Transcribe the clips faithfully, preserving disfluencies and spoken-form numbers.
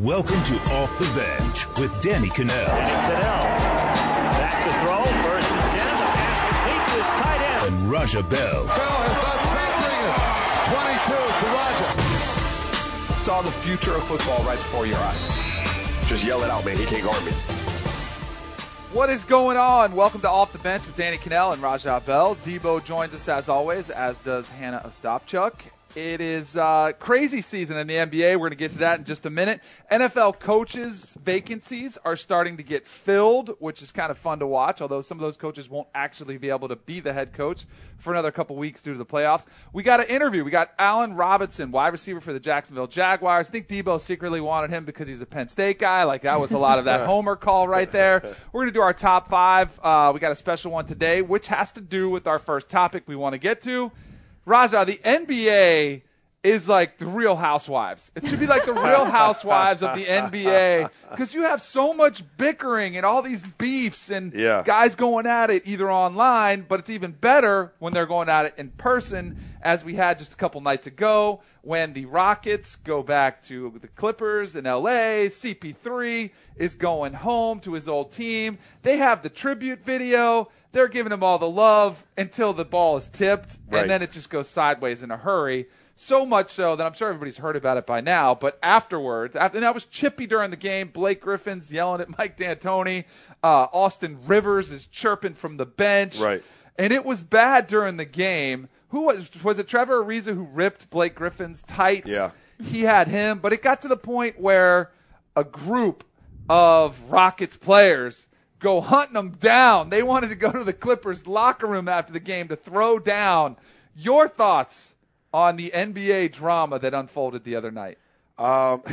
Welcome to Off the Bench with Danny Kanell. Danny Kanell. Back to throw. First and ten. The pass complete to his tight end. And Raja Bell. Bell has done twenty-two to Raja. Saw the future of football right before your eyes. Just yell it out, man. He can't guard me. What is going on? Welcome to Off the Bench with Danny Kanell and Raja Bell. Debo joins us as always, as does Hannah Ostapchuk. It is uh, crazy season in the N B A. We're going to get to that in just a minute. N F L coaches' vacancies are starting to get filled, which is kind of fun to watch, although some of those coaches won't actually be able to be the head coach for another couple weeks due to the playoffs. We got an interview. We got Allen Robinson, wide receiver for the Jacksonville Jaguars. I think Debo secretly wanted him because he's a Penn State guy. Like, that was a lot of that homer call right there. We're going to do our top five. Uh, we got a special one today, which has to do with our first topic we want to get to. Raja, the N B A is like the Real Housewives. It should be like the Real Housewives of the N B A because you have so much bickering and all these beefs and yeah. guys going at it either online, but it's even better when they're going at it in person, as we had just a couple nights ago when the Rockets go back to the Clippers in L A. C P three is going home to his old team. They have the tribute video. They're giving him all the love until the ball is tipped, right. and then it just goes sideways in a hurry. So much so that I'm sure everybody's heard about it by now. But afterwards, after, and I was chippy during the game. Blake Griffin's yelling at Mike D'Antoni. Uh, Austin Rivers is chirping from the bench. Right. And it was bad during the game. Who was was it? Trevor Ariza who ripped Blake Griffin's tights? Yeah. He had him. But it got to the point where a group of Rockets players go hunting them down. They wanted to go to the Clippers locker room after the game to throw down. Your thoughts on the N B A drama that unfolded the other night? Um,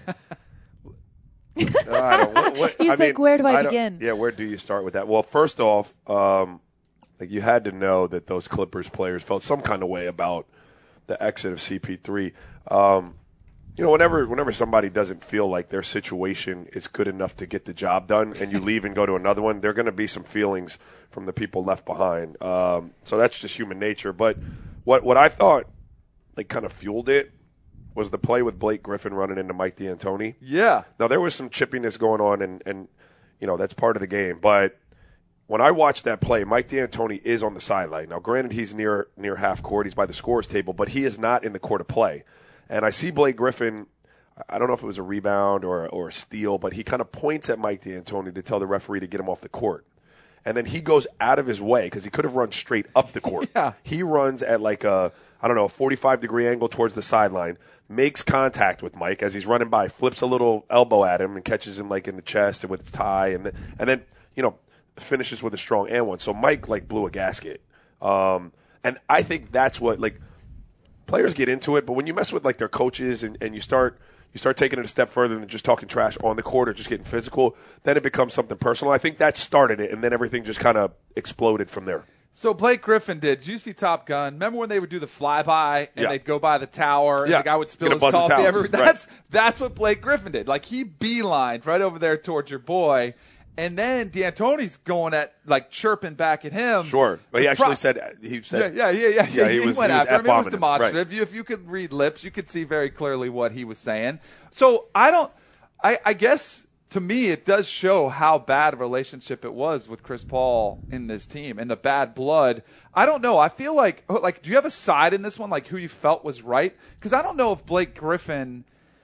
I don't, what, what, He's I like, mean, where do I, I begin? Yeah, where do you start with that? Well, first off, um, like you had to know that those Clippers players felt some kind of way about the exit of C P three. Um, you know, whenever whenever somebody doesn't feel like their situation is good enough to get the job done, and you leave and go to another one, there are going to be some feelings from the people left behind. Um, so that's just human nature. But what what I thought, like, kind of fueled it was the play with Blake Griffin running into Mike D'Antoni. Yeah. Now, there was some chippiness going on, and, and you know, that's part of the game. But when I watched that play, Mike D'Antoni is on the sideline. Now, granted, he's near near half court. He's by the scorer's table, but he is not in the court of play. And I see Blake Griffin, I don't know if it was a rebound or, or a steal, but he kind of points at Mike D'Antoni to tell the referee to get him off the court. And then he goes out of his way because he could have run straight up the court. Yeah. He runs at like a, I don't know, a forty-five degree angle towards the sideline, makes contact with Mike as he's running by, flips a little elbow at him and catches him like in the chest and with his tie, and then, and then you know, finishes with a strong and one. So Mike like blew a gasket. Um, and I think that's what, like, players get into it, but when you mess with like their coaches and, and you start you start taking it a step further than just talking trash on the court or just getting physical, then it becomes something personal. I think that started it, and then everything just kind of exploded from there. So Blake Griffin did. Did you see Top Gun? Remember when they would do the flyby and Yeah. they'd go by the tower and Yeah. the guy would spill Get a his buzz of coffee towel. everywhere? Right. That's that's what Blake Griffin did. Like, he beelined right over there towards your boy. And then D'Antoni's going at, like, chirping back at him. Sure, but he The actually pro- said he said Yeah, yeah, yeah, yeah. Yeah, he he, was- went he was after him. It was F-bombing him. demonstrative. Right. You, if you could read lips, you could see very clearly what he was saying. So I don't. I, I guess to me it does show how bad a relationship it was with Chris Paul in this team and the bad blood. I don't know. I feel like like do you have a side in this one, like who you felt was right? Because I don't know if Blake Griffin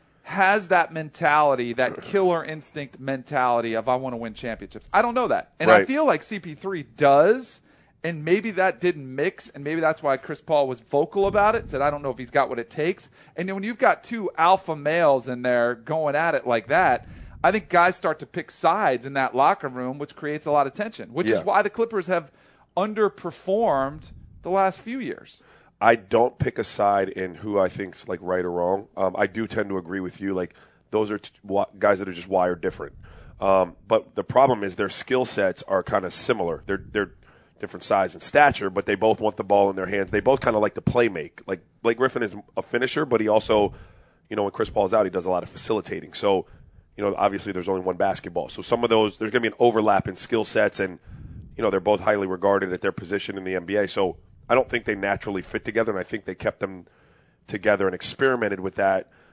has that mentality, that killer instinct mentality of I want to win championships. I don't know that. And I Right. feel like C P three does, and maybe that didn't mix, and maybe that's why Chris Paul was vocal about it, said I don't know if he's got what it takes. And then when you've got two alpha males in there going at it like that, I think guys start to pick sides in that locker room, which creates a lot of tension, which Yeah. is why the Clippers have underperformed the last few years. I don't pick a side in who I think's like right or wrong. Um, I do tend to agree with you. Like, those are t- wa- guys that are just wired different. Um, but the problem is their skill sets are kind of similar. They're they're different size and stature, but they both want the ball in their hands. They both kind of like to play make. Like, Blake Griffin is a finisher, but he also, you know, when Chris Paul's out, he does a lot of facilitating. So, you know, obviously there's only one basketball. So some of those, there's going to be an overlap in skill sets, and, you know, they're both highly regarded at their position in the N B A. So I don't think they naturally fit together, and I think they kept them together and experimented with that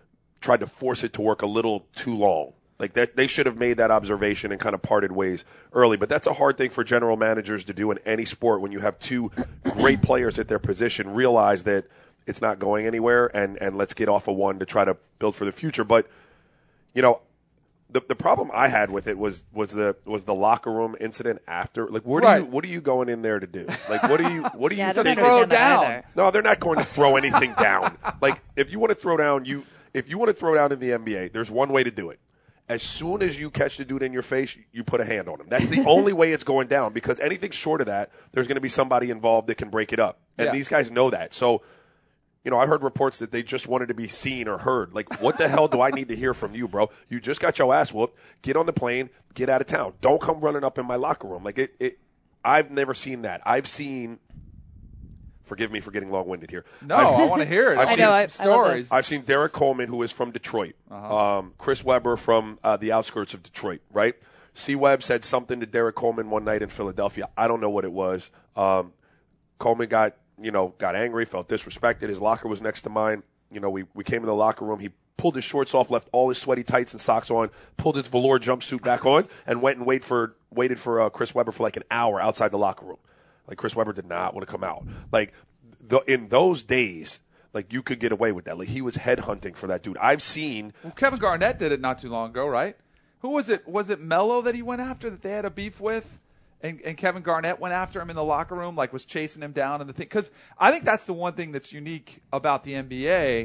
tried to force it to work a little too long. Like that, they should have made that observation and kind of parted ways early. But that's a hard thing for general managers to do in any sport when you have two great players at their position. Realize that it's not going anywhere, and, and let's get off of one to try to build for the future. But you know, the the problem I had with it was was the was the locker room incident after. Like, what Right. are you what are you going in there to do? Like, what do you what do Yeah, I you don't think? throw understand that down. either. No, they're not going to throw anything down. Like, if you want to throw down, you if you want to throw down in the N B A, there's one way to do it. As soon as you catch the dude in your face, you put a hand on him. That's the only way it's going down, because anything short of that, there's going to be somebody involved that can break it up. And Yeah. these guys know that. So, you know, I heard reports that they just wanted to be seen or heard. Like, what the hell do I need to hear from you, bro? You just got your ass whooped. Get on the plane. Get out of town. Don't come running up in my locker room. Like, it, it I've never seen that. I've seen – forgive me for getting long-winded here. No, I want to hear it. I've I seen- know, I- I love stories. this. I've seen Derek Coleman, who is from Detroit. Uh-huh. Um, Chris Webber from uh, the outskirts of Detroit, right? C. Webb said something to Derek Coleman one night in Philadelphia. I don't know what it was. Um, Coleman got, you know, got angry, felt disrespected. His locker was next to mine. You know, we, we came in the locker room. He pulled his shorts off, left all his sweaty tights and socks on, pulled his velour jumpsuit back on, and went and wait for, waited for uh, Chris Webber for like an hour outside the locker room. Like, Chris Webber did not want to come out. Like, the, in those days, like, you could get away with that. Like, he was headhunting for that dude. I've seen Well, Kevin Garnett did it not too long ago, right? Who was it? Was it Melo that he went after that they had a beef with? And, and Kevin Garnett went after him in the locker room, like was chasing him down and the thing. Because I think that's the one thing that's unique about the N B A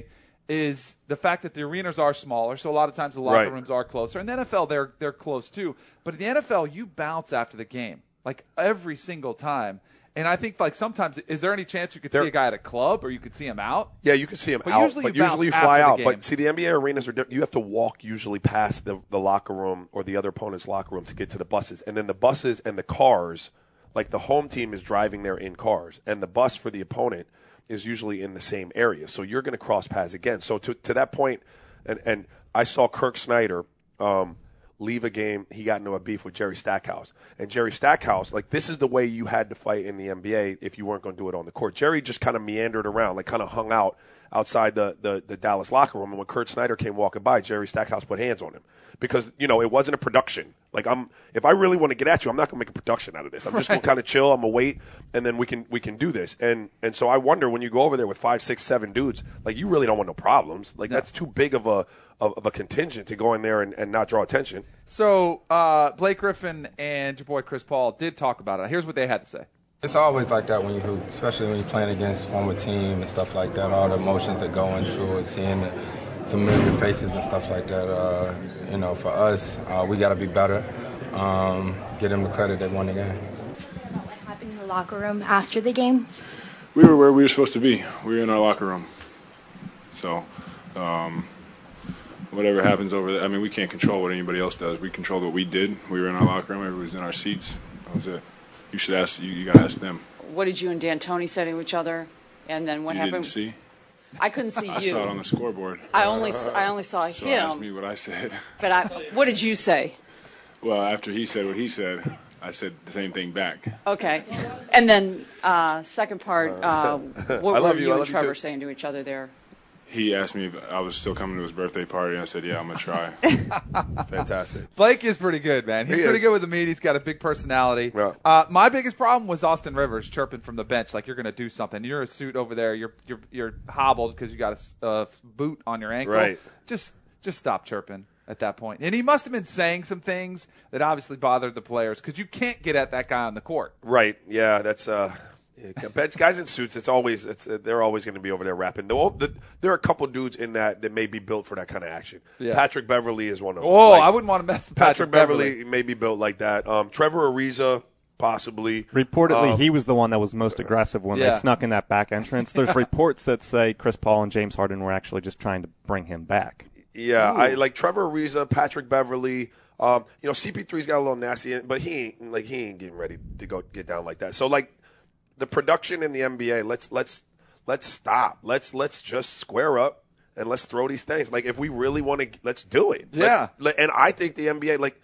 is the fact that the arenas are smaller, so a lot of times the locker Right. rooms are closer. In the N F L, they're they're close too. But in the N F L, you bounce after the game, like every single time. And I think, like, sometimes, is there any chance you could There- see a guy at a club or you could see him out? Yeah, you can see him But out, usually but you bounce usually you after fly the out. game. But see, the N B A arenas are different. You have to walk usually past the the locker room or the other opponent's locker room to get to the buses, and then the buses and the cars, like the home team is driving there in cars, and the bus for the opponent is usually in the same area. So you're going to cross paths again. So to to that point, and and I saw Kirk Snyder. Um, leave a game, he got into a beef with Jerry Stackhouse. And Jerry Stackhouse, like, this is the way you had to fight in the N B A if you weren't going to do it on the court. Jerry just kind of meandered around, like kind of hung out outside the, the, the Dallas locker room. And when Kurt Snyder came walking by, Jerry Stackhouse put hands on him. Because, you know, it wasn't a production. Like, I'm, if I really want to get at you, I'm not going to make a production out of this. I'm just going to kind of chill, I'm going to wait, and then we can we can do this. And and so I wonder, when you go over there with five, six, seven dudes, like, you really don't want no problems. Like, that's too big of a of, of a contingent to go in there and, and not draw attention. So uh, Blake Griffin and your boy Chris Paul did talk about it. Here's what they had to say. It's always like that when you hoop, especially when you're playing against former team and stuff like that. All the emotions that go into it, seeing the familiar faces and stuff like that. Uh, you know, for us, uh, we got to be better. Um, get them the credit they won the game. What happened in the locker room after the game? We were where we were supposed to be. We were in our locker room. So, um, whatever happens over there, I mean, we can't control what anybody else does. We controlled what we did. We were in our locker room. Everybody was in our seats. That was it. You should ask. You, you got to ask them. What did you and D'Antoni say to each other? And then what you happened? didn't see? I couldn't see I you. saw it on the scoreboard. I only s- I only saw So him. ask me what I said. But I, what did you say? Well, after he said what he said, I said the same thing back. Okay. And then uh, second part, uh, what I were love you. you I and love you Trevor too. saying to each other there? He asked me if I was still coming to his birthday party, and I said, yeah, I'm going to try. Fantastic. Blake is pretty good, man. He's He pretty is. good with the media. He's got a big personality. Yeah. Uh, my biggest problem was Austin Rivers chirping from the bench like you're going to do something. You're a suit over there. You're you're you're hobbled because you got a s- uh, boot on your ankle. Right. Just just stop chirping at that point. And he must have been saying some things that obviously bothered the players because you can't get at that guy on the court. Right. Yeah, that's uh yeah, bench guys in suits. It's always it's uh, they're always going to be over there rapping. The, the, there are a couple dudes in that that may be built for that kind of action. Yeah. Patrick Beverly is one of them. Oh, Like, I wouldn't want to mess with Patrick, Patrick, Beverly, may be built like that. Um, Trevor Ariza possibly. Reportedly, Um, he was the one that was most aggressive when Yeah. they snuck in that back entrance. There's reports that say Chris Paul and James Harden were actually just trying to bring him back. Yeah, I like Trevor Ariza, Patrick Beverly. Um, you know, C P three's got a little nasty, but he ain't like he ain't getting ready to go get down like that. So like the production in the N B A, let's let's let's stop. Let's let's just square up and let's throw these things. Like if we really want to, let's do it. Yeah. Let's, and I think the N B A, like,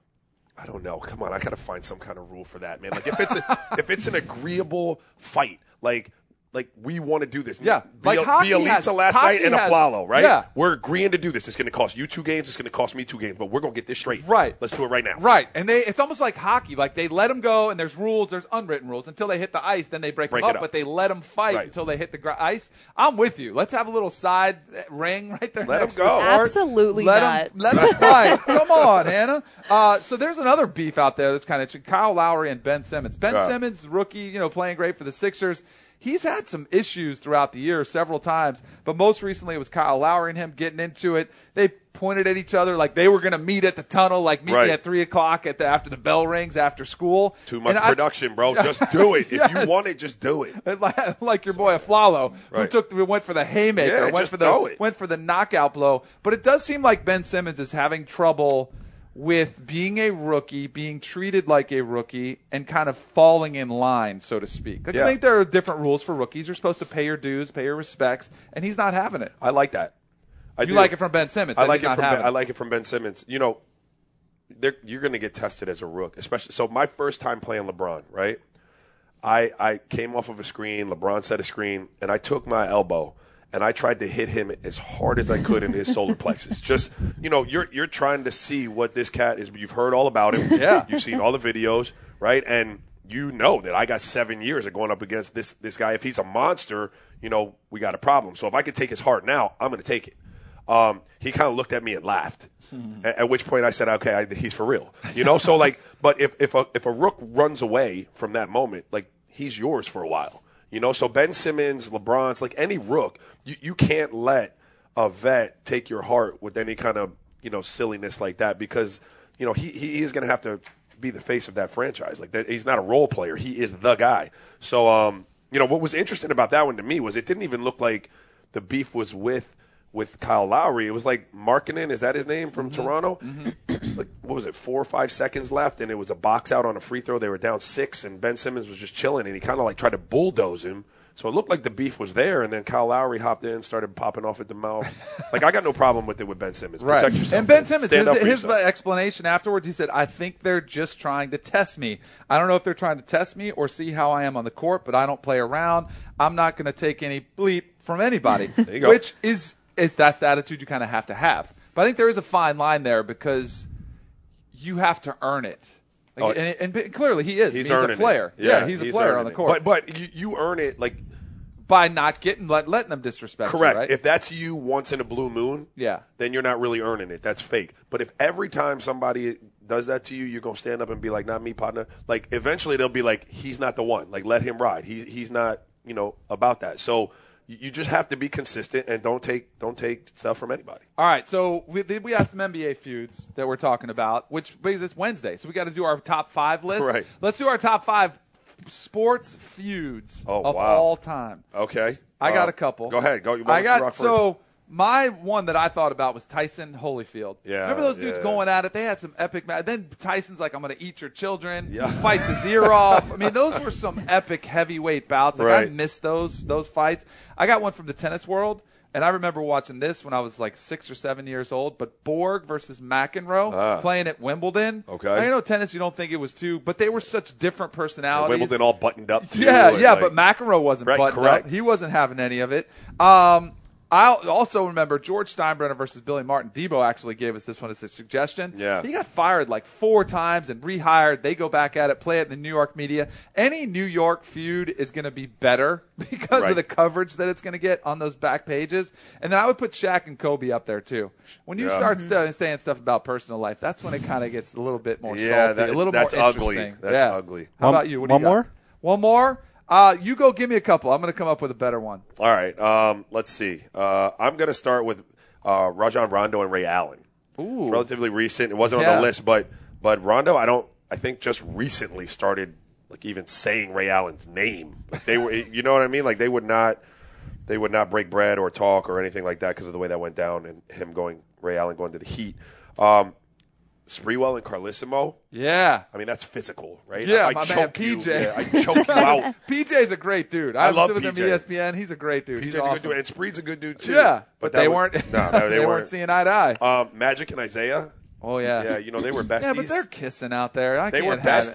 I don't know. Come on, I gotta find some kind of rule for that, man. Like if it's a, if it's an agreeable fight, like like we want to do this. Yeah, Be, like hockey Bielitsa has- last hockey night and a has- Flalo, right? yeah. We're agreeing to do this. It's going to cost you two games. It's going to cost me two games, but we're going to get this straight. Right. Let's do it right now. Right, and they it's almost like hockey. Like they let them go, and there's rules, there's unwritten rules until they hit the ice. Then they break, Break them it up, up. but they let them fight Right. until they hit the gr- ice. I'm with you. Let's have a little side ring right there. Let 'em next go. to the court. Absolutely let not. 'em- let them fight. Come on, Hannah. Uh, so there's another beef out there that's kind of Kyle Lowry and Ben Simmons. Ben Yeah. Simmons, rookie, you know, playing great for the Sixers. He's had some issues throughout the year several times, but most recently it was Kyle Lowry and him getting into it. They pointed at each other like they were going to meet at the tunnel, like meet Right. me at three o'clock at the, after the bell rings after school. Too much And I- production, bro. Just do it. If Yes. you want it, just do it. like, like your boy Aflalo, who Right. took went for the haymaker, Yeah, went just for throw the it. went for the knockout blow. But it does seem like Ben Simmons is having trouble with being a rookie, being treated like a rookie, and kind of falling in line, so to speak. Like, Yeah. I think there are different rules for rookies. You're supposed to pay your dues, pay your respects, and he's not having it. I like that. I You do. like it from Ben Simmons. I that like he's it not from ben, having I like it from Ben Simmons. You know, they're- you're going to get tested as a rook, especially. So my first time playing LeBron, right? I I came off of a screen. LeBron set a screen, and I took my elbow and I tried to hit him as hard as I could in his solar plexus. Just you know, you're you're trying to see what this cat is. You've heard all about him. Yeah. You've seen all the videos, right? And you know that I got seven years of going up against this this guy. If he's a monster, you know, we got a problem. So if I could take his heart now, I'm going to take it. Um, he kind of looked at me and laughed. at, at which point I said, okay, I, he's for real. You know, so like, but if if a if a rook runs away from that moment, like he's yours for a while. You know, so Ben Simmons, LeBron's, like any rook, you, you can't let a vet take your heart with any kind of, you know, silliness like that because, you know, he, he is going to have to be the face of that franchise. Like that, he's not a role player. He is the guy. So, um, you know, what was interesting about that one to me was it didn't even look like the beef was with with Kyle Lowry. It was like Markkanen, is that his name, from Mm-hmm. Toronto? Mm-hmm. Like, what was it, four or five seconds left, and it was a box out on a free throw. They were down six, and Ben Simmons was just chilling, and he kind of like tried to bulldoze him. So it looked like the beef was there, and then Kyle Lowry hopped in, started popping off at the mouth. Like, I got no problem with it with Ben Simmons. Right. Protect yourself. And Ben man. Simmons, Stand up his, for his yourself. explanation afterwards, he said, I think they're just trying to test me. I don't know if they're trying to test me or see how I am on the court, but I don't play around. I'm not going to take any bleep from anybody, There you go. which is it's that's the attitude you kind of have to have. But I think there is a fine line there because you have to earn it. Like, Oh, and, and clearly he is. He's, he's earning a player. It. Yeah, he's a player on earning the it. court. But, but you, you earn it, like, by not getting let, letting them disrespect correct. you, right? If that's you once in a blue moon, Yeah. then you're not really earning it. That's fake. But if every time somebody does that to you, you're going to stand up and be like, not me, partner. Like, eventually they'll be like, he's not the one. Like, let him ride. He, he's not, you know, about that. So you, you just have to be consistent and don't take don't take stuff from anybody. All right, so we we have some N B A feuds that we're talking about, which brings us Wednesday. So we got to do our top five list. Right. Let's do our top five f- sports feuds Oh, of wow. all time. Okay. I got Uh, a couple. Go ahead. Go. Why I don't you got rock first? so my one that I thought about was Tyson Holyfield. Yeah, remember those dudes yeah. going at it? They had some epic. Ma- then Tyson's like, "I'm going to eat your children." Yeah. Fights his ear off. I mean, those were some epic heavyweight bouts. Like I Right. missed those those fights. I got one from the tennis world. And I remember watching this when I was like six or seven years old. But Borg versus McEnroe Ah. playing at Wimbledon. Okay. I know tennis, you don't think it was too, but they were such different personalities. Wimbledon all buttoned up. Too, Yeah, and yeah, like- but McEnroe wasn't Right, buttoned correct. up. He wasn't having any of it. Um, I also remember George Steinbrenner versus Billy Martin. Debo actually gave us this one as a suggestion. Yeah. He got fired like four times and rehired. They go back at it, play it in the New York media. Any New York feud is going to be better because Right. of the coverage that it's going to get on those back pages. And then I would put Shaq and Kobe up there too. When you Yeah. start st- saying stuff about personal life, that's when it kind of gets a little bit more Yeah, salty, that- a little that's more ugly. interesting. That's Yeah. ugly. How One- about you? What do one you got? more? One more? Uh, you go give me a couple. I'm going to come up with a better one. All right. Um, let's see. Uh, I'm going to start with uh, Rajon Rondo and Ray Allen. Ooh. It's relatively recent. It wasn't on Yeah. the list, but but Rondo, I don't. I think just recently started like even saying Ray Allen's name. Like they were, you know what I mean? Like they would not, they would not break bread or talk or anything like that because of the way that went down and him going Ray Allen going to the Heat. Um, Sprewell and Carlissimo. Yeah. I mean that's physical, right? Yeah, I, I my choke man, you, P J. yeah, I choke you out. P J's a great dude. I, I love was with him P at J. E S P N. He's a great dude. P J's He's a awesome. good dude, and Spreed's a good dude too. Yeah, but, that they was- weren't. No, no, they, they weren't weren't seeing eye to eye. Um, Magic and Isaiah. Oh yeah. Yeah, you know they were besties. Yeah, but they're kissing out there. I They can't were have it. besties.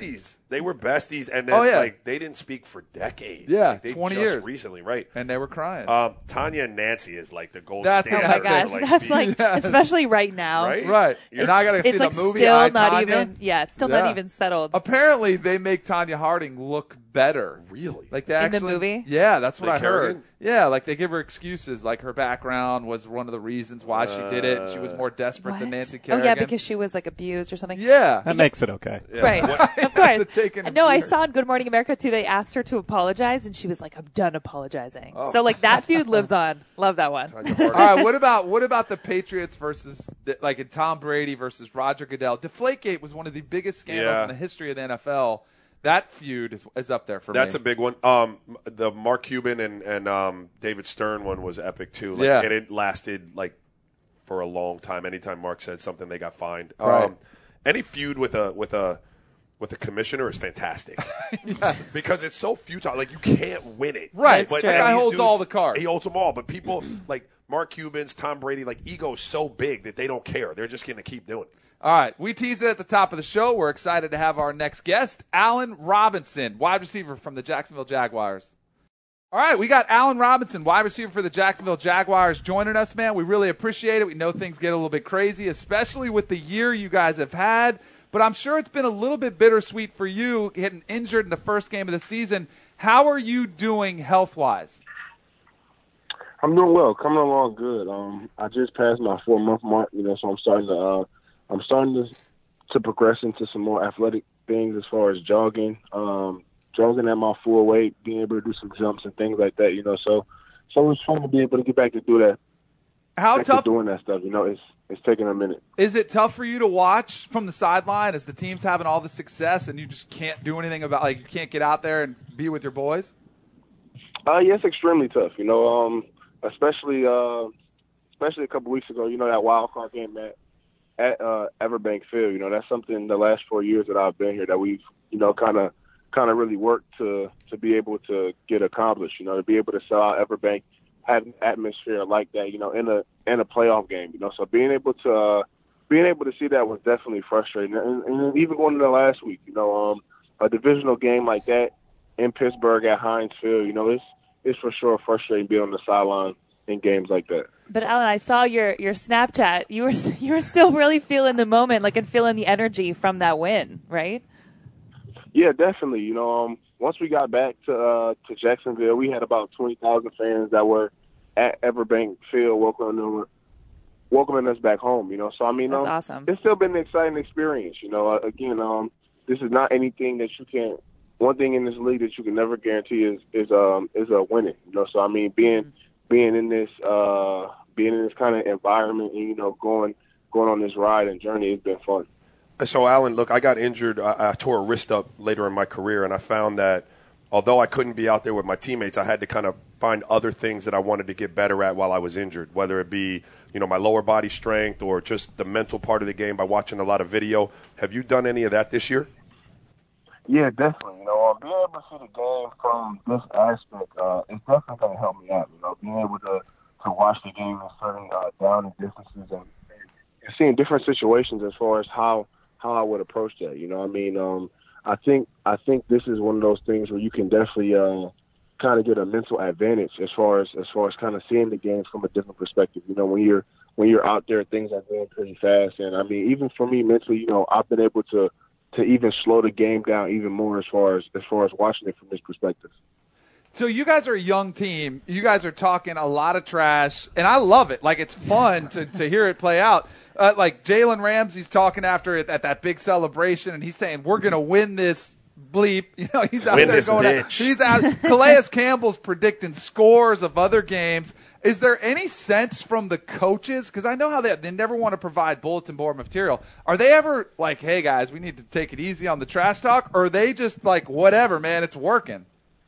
They were besties, and then Oh, yeah. like they didn't speak for decades. Yeah, like, they twenty just years. recently, right? And they were crying. Um, Tanya and Nancy is like the gold That's standard. an Oh my epic. gosh, like, that's beef. like, Yes. especially right now. Right? Right. You're And I got to see It's the like movie still I, not Tanya. even. Yeah, it's still Yeah. not even settled. Apparently, they make Tanya Harding look better. Really? Like they In the actually, movie? Yeah, that's what Like I heard. Kerrigan? Yeah, like they give her excuses. Like her background was one of the reasons why she did it. And she was more desperate than What? Nancy Oh Kerrigan. yeah, because she was like abused or something. yeah, That makes it okay. Yeah. Right, What- of course. To take in No, I beer. saw in Good Morning America too. They asked her to apologize, and she was like, "I'm done apologizing." Oh. So like that feud lives on. Love that one. Tanya All Harding. right, what about what about the Patriots versus the, like in Tom Brady versus Roger Goodell? Deflategate was one of the biggest scandals Yeah. in the history of the N F L. That feud is, is up there for That's me. a big one. Um, the Mark Cuban and, and um, David Stern one was epic too. Like, Yeah. and it lasted like for a long time. Anytime Mark said something, they got fined. Right. Um, any feud with a with a with a commissioner is fantastic because it's so futile. Like you can't win it. Right. That's true. That guy these holds all the cards. He holds them all. But people like Mark Cuban's, Tom Brady, like ego's so big that they don't care. They're just going to keep doing it. All right, we teased it at the top of the show. We're excited to have our next guest, Allen Robinson, wide receiver from the Jacksonville Jaguars. All right, we got Allen Robinson, wide receiver for the Jacksonville Jaguars, joining us, man. We really appreciate it. We know things get a little bit crazy, especially with the year you guys have had. But I'm sure it's been a little bit bittersweet for you getting injured in the first game of the season. How are you doing health-wise? I'm doing well, coming along good. Um, I just passed my four month mark, you know, so I'm starting to, uh, I'm starting to, to progress into some more athletic things as far as jogging, um, jogging at my full weight, being able to do some jumps and things like that, you know. So, so I was trying to be able to get back to do that. How back to tough doing that stuff? You know, it's it's taking a minute. is it? Tough for you to watch from the sideline as the team's having all the success and you just can't do anything about, like you can't get out there and be with your boys? Uh, yeah, it's extremely tough, you know, um, especially uh, especially a couple weeks ago, you know, that wild card game at at uh, Everbank Field. You know, that's something the last four years that I've been here that we've, you know, kind of kind of really worked to to be able to get accomplished. You know, to be able to sell out Everbank, have an atmosphere like that. You know, in a in a playoff game. You know, so being able to uh, being able to see that was definitely frustrating. And, and even going into last week, you know, um, a divisional game like that in Pittsburgh at Heinz Field. You know, it's it's for sure frustrating being on the sideline in games like that. But Alan, I saw your your Snapchat. You were you were still really feeling the moment, like and feeling the energy from that win, right? Yeah, definitely. You know, um, once we got back to uh, to Jacksonville, we had about twenty thousand fans that were at Everbank Field welcoming welcoming us back home. You know, so I mean, That's um, awesome. It's still been an exciting experience. You know, uh, again, um, this is not anything that you can. One thing in this league that you can never guarantee is is um is a winning. You know, so I mean, being Mm-hmm. being in this uh being in this kind of environment and you know going going on this ride and journey has been fun. So, Alan, look, I got injured. I, I tore a wrist up later in my career, and I found that although I couldn't be out there with my teammates, I had to kind of find other things that I wanted to get better at while I was injured, whether it be, you know, my lower body strength or just the mental part of the game by watching a lot of video. Have you done any of that this year? Yeah, definitely. You know, uh, being able to see the game from this aspect, uh, it's definitely going to help me out. You know, being able to, to watch the game in certain uh, down and distances and, and seeing different situations as far as how how I would approach that. You know, I mean, um, I think I think this is one of those things where you can definitely uh, kind of get a mental advantage as far as as far as kind of seeing the game from a different perspective. You know, when you're when you're out there, things are going pretty fast, and I mean, even for me mentally, you know, I've been able to. to even slow the game down even more as far as as far as watching it from this perspective. So you guys are a young team. You guys are talking a lot of trash, and I love it. Like, it's fun to, to hear it play out. Uh, like, Jalen Ramsey's talking after it at that big celebration, and he's saying, we're going to win this bleep. You know, he's out Win there this going bitch. out. He's out. Calais Campbell's predicting scores of other games. Is there any sense from the coaches? Because I know how they, they never want to provide bulletin board material. Are they ever like, hey, guys, we need to take it easy on the trash talk? Or are they just like, whatever, man, it's working?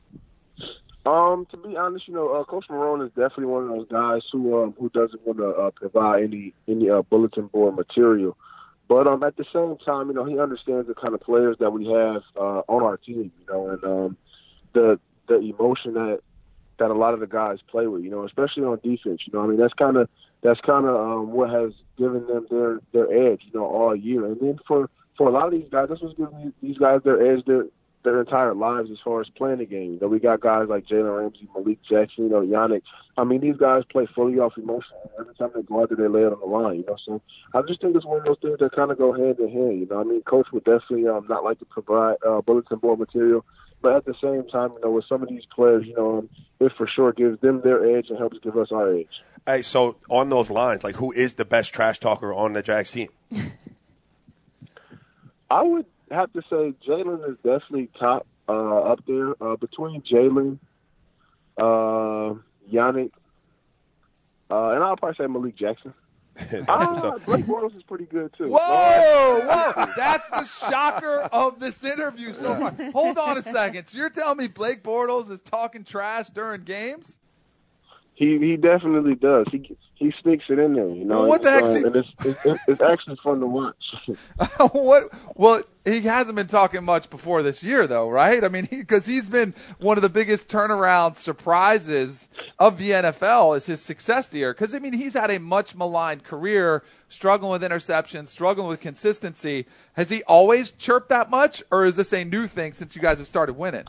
Um, to be honest, you know, uh, Coach Marone is definitely one of those guys who um, who doesn't want to uh, provide any any uh, bulletin board material. But um, at the same time, you know, he understands the kind of players that we have uh, on our team, you know, and um, the the emotion that that a lot of the guys play with, you know, especially on defense. You know, I mean, that's kind of that's kind of um, what has given them their their edge, you know, all year. And then for for a lot of these guys, that's what's giving these guys their edge their their entire lives as far as playing the game. You know, we got guys like Jalen Ramsey, Malik Jackson, you know, Yannick. I mean, these guys play fully off emotion. Every time they go out there, they lay it on the line, you know. So I just think it's one of those things that kind of go hand in hand, you know. I mean, Coach would definitely um, not like to provide uh, bulletin board material. But at the same time, you know, with some of these players, you know, it for sure gives them their edge and helps give us our edge. Hey, so on those lines, like, who is the best trash talker on the Jags team? I would have to say Jalen is definitely top uh, up there. Uh, between Jalen, uh, Yannick, uh, and I'll probably say Malik Jackson. ah, Blake Bortles is pretty good, too. Whoa, whoa. That's the shocker of this interview so far. Hold on a second. So you're telling me Blake Bortles is talking trash during games? He he definitely does. He he sneaks it in there, you know. Well, what the heck? Uh, and it's, it's it's actually fun to watch. what? Well, he hasn't been talking much before this year, though, right? I mean, because he, he's been one of the biggest turnaround surprises of the N F L is his success here. Because I mean, he's had a much maligned career, struggling with interceptions, struggling with consistency. Has he always chirped that much, or is this a new thing since you guys have started winning?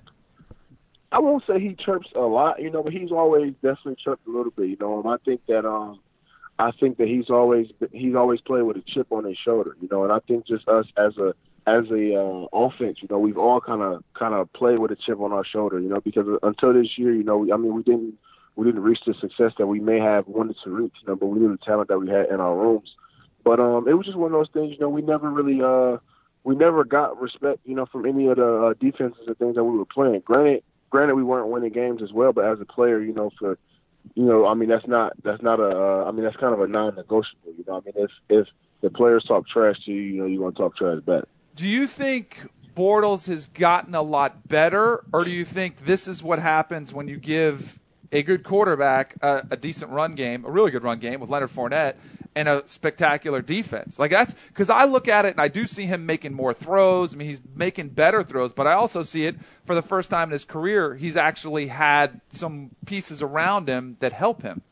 I won't say he chirps a lot, you know, but he's always definitely chirped a little bit, you know. And I think that um, I think that he's always he's always played with a chip on his shoulder, you know. And I think just us as a as a uh, offense, you know, we've all kind of kind of played with a chip on our shoulder, you know, because until this year, you know, I mean, we didn't we didn't reach the success that we may have wanted to reach, you know, but we knew the talent that we had in our rooms. But um, it was just one of those things, you know, we never really uh, we never got respect, you know, from any of the uh, defenses and things that we were playing. Granted. Granted, we weren't winning games as well, but as a player, you know, for, you know, I mean, that's not, that's not a, uh, I mean, that's kind of a non-negotiable, you know. I mean, if, if the players talk trash to you, you know, you're going to talk trash back. Do you think Bortles has gotten a lot better, or do you think this is what happens when you give a good quarterback a, a decent run game, a really good run game with Leonard Fournette, and a spectacular defense? Like, that's because I look at it and I do see him making more throws. I mean, he's making better throws, but I also see it for the first time in his career, he's actually had some pieces around him that help him.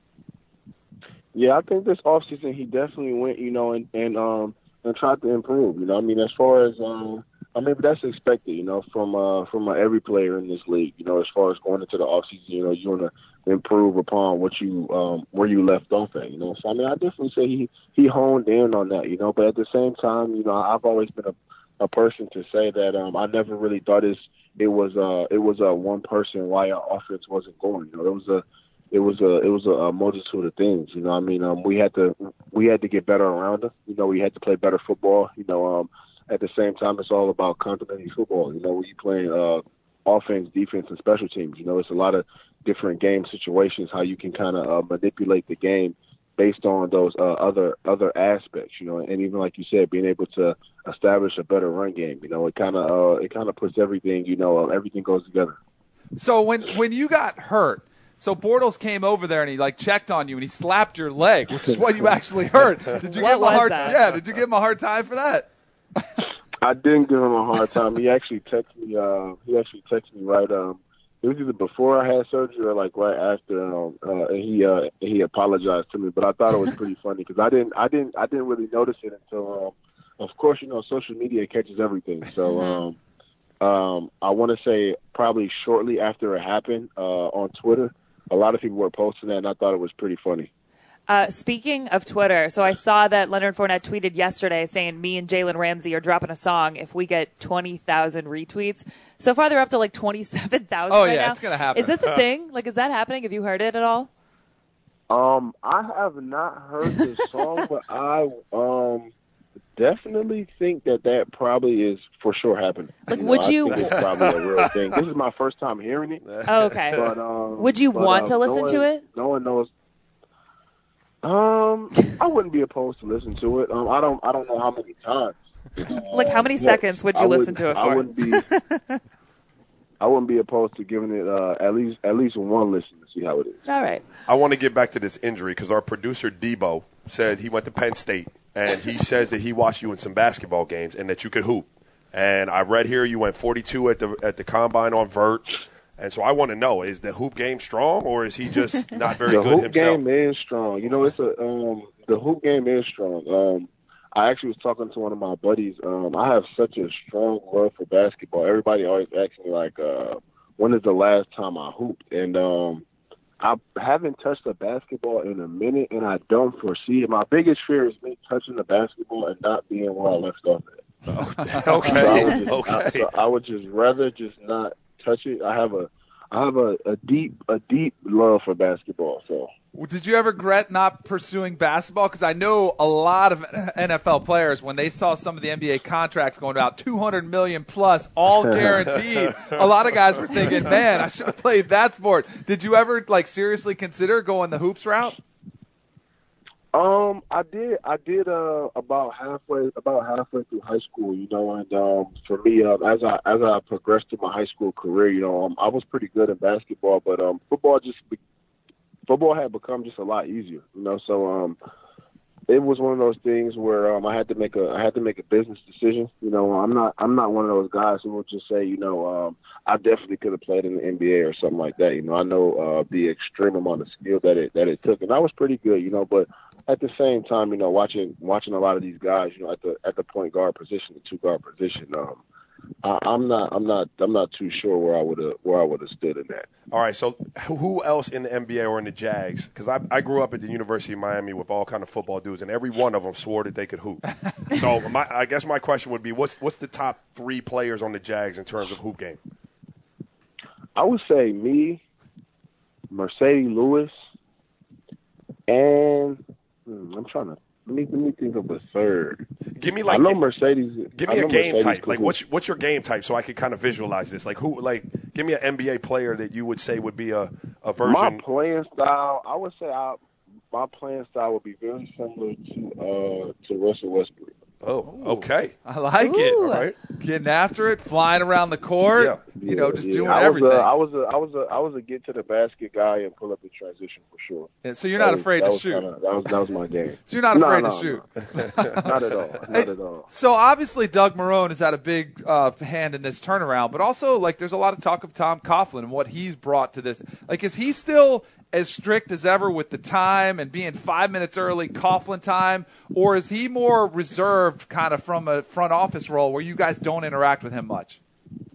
Yeah, I think this offseason he definitely went, you know, and, and um and tried to improve. You know, I mean, as far as um, I mean, but that's expected, you know, from uh from uh, every player in this league. You know, as far as going into the offseason, you know, you want to improve upon what you um where you left off at. You know, so I mean, I definitely say he he honed in on that. You know, but at the same time, you know, I've always been a, a person to say that um I never really thought it's, it was uh it was a uh, one person why our offense wasn't going. You know, it was a It was a it was a, a multitude of things, you know. I mean, um, we had to we had to get better around them. You know, we had to play better football. You know, um, at the same time, it's all about complementary football. You know, when you play uh, offense, defense, and special teams. You know, it's a lot of different game situations. How you can kind of uh, manipulate the game based on those uh, other other aspects. You know, and even like you said, being able to establish a better run game. You know, it kind of uh, it kind of puts everything. You know, uh, everything goes together. So when when you got hurt. So Bortles came over there and he like checked on you and he slapped your leg, which is what you actually hurt. Did you What give him a was hard? that? Yeah, did you give him a hard time for that? I didn't give him a hard time. He actually texted me. Uh, he actually texted me right. Um, it was either before I had surgery or like right after. Um, uh, and he uh, he apologized to me, but I thought it was pretty funny because I didn't I didn't I didn't really notice it until. Um, of course, you know, social media catches everything. So um, um, I want to say probably shortly after it happened uh, on Twitter. A lot of people were posting that, and I thought it was pretty funny. Uh, speaking of Twitter, so I saw that Leonard Fournette tweeted yesterday saying me and Jalen Ramsey are dropping a song if we get twenty thousand retweets. So far, they're up to like twenty-seven thousand Oh, right yeah, now. it's going to happen. Is this a thing? Like, is that happening? Have you heard it at all? Um, I have not heard the song, but I um definitely think that that probably is for sure happening. Like, you would know, you? I think it's probably a real thing. This is my first time hearing it. Oh, okay. But, um, would you but, want um, to listen no one, to it? No one knows. Um, I wouldn't be opposed to listen to it. Um, I don't. I don't know how many times. Like, how many Yeah, seconds would you I listen to it I for? wouldn't be. I wouldn't be opposed to giving it uh, at least at least one listen to see how it is. All right. I want to get back to this injury because our producer Debo said he went to Penn State and he says that he watched you in some basketball games and that you could hoop. And I read here you went forty-two at the at the combine on vert. And so I want to know, is the hoop game strong or is he just not very the good hoop himself? game is strong. You know, it's a um, the hoop game is strong. Um, I actually was talking to one of my buddies. Um, I have such a strong love for basketball. Everybody always asks me, like, uh, when is the last time I hooped? And um, I haven't touched a basketball in a minute, and I don't foresee it. My biggest fear is me touching the basketball and not being where I left off at. Okay. So I would just, okay. I, so I would just rather just not touch it. I have a, I have a, a deep, a deep love for basketball. So. Did you ever regret not pursuing basketball? Because I know a lot of N F L players, when they saw some of the N B A contracts going about two hundred million dollars plus, all guaranteed, a lot of guys were thinking, man, I should have played that sport. Did you ever like seriously consider going the hoops route? Um, I did. I did. Uh, about halfway, about halfway through high school, you know. And um, for me, um, as I as I progressed through my high school career, you know, um, I was pretty good at basketball, but um, football just. Be- Football had become just a lot easier, you know. So um, it was one of those things where um, I had to make a I had to make a business decision. You know, I'm not I'm not one of those guys who will just say, you know, um, I definitely could have played in the N B A or something like that. You know, I know uh, the extreme amount of skill that it that it took, and I was pretty good, you know. But at the same time, you know, watching watching a lot of these guys, you know, at the at the point guard position, the two guard position, um, I, I'm not I'm not I'm not too sure where I would have where I would have stood in that. All right, so who else in the N B A or in the Jags? Because I, I grew up at the University of Miami with all kind of football dudes, and every one of them swore that they could hoop. So my, I guess my question would be, what's what's the top three players on the Jags in terms of hoop game? I would say me, Mercedes Lewis, and hmm, I'm trying to let me let me think of a third. Give me like I know Mercedes. Give me I a know game Mercedes type. Like could what's what's your game type so I could kind of visualize this? Like who? Like give me an N B A player that you would say would be a, a version. My playing style, I would say, I, my playing style would be very similar to uh, to Russell Westbrook. Oh, okay. I like it. Ooh. All right. Getting after it, flying around the court, Yeah. you know, just Yeah, doing I was everything. A, I was a I was a I was a get to the basket guy and pull up the transition for sure. Yeah, so you're That not was- afraid that to was shoot. kinda- that was that was my game. So you're not No, afraid no, to shoot. no. Not at all. Not at all. So obviously Doug Marrone has had a big uh, hand in this turnaround, but also like there's a lot of talk of Tom Coughlin and what he's brought to this. Like, is he still as strict as ever with the time and being five minutes early, Coughlin time, or is he more reserved, kind of from a front office role where you guys don't interact with him much?